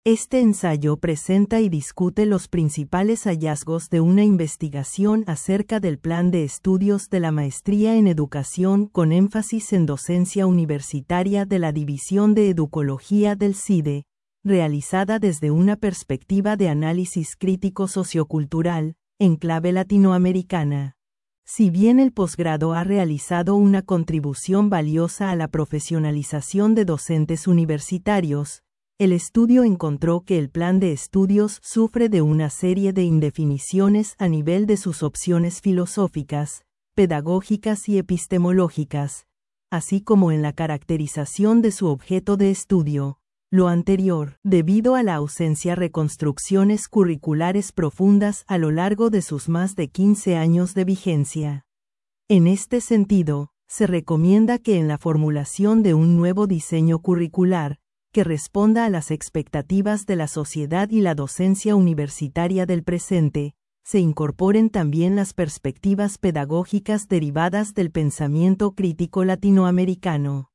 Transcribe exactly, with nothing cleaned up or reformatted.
Este ensayo presenta y discute los principales hallazgos de una investigación acerca del plan de estudios de la Maestría en Educación con énfasis en docencia universitaria de la División de Educología del C I D E, realizada desde una perspectiva de análisis crítico sociocultural, en clave latinoamericana. Si bien el posgrado ha realizado una contribución valiosa a la profesionalización de docentes universitarios, el estudio encontró que el plan de estudios sufre de una serie de indefiniciones a nivel de sus opciones filosóficas, pedagógicas y epistemológicas, así como en la caracterización de su objeto de estudio. Lo anterior, debido a la ausencia de reconstrucciones curriculares profundas a lo largo de sus más de quince años de vigencia. En este sentido, se recomienda que en la formulación de un nuevo diseño curricular, que responda a las expectativas de la sociedad y la docencia universitaria del presente, se incorporen también las perspectivas pedagógicas derivadas del pensamiento crítico latinoamericano.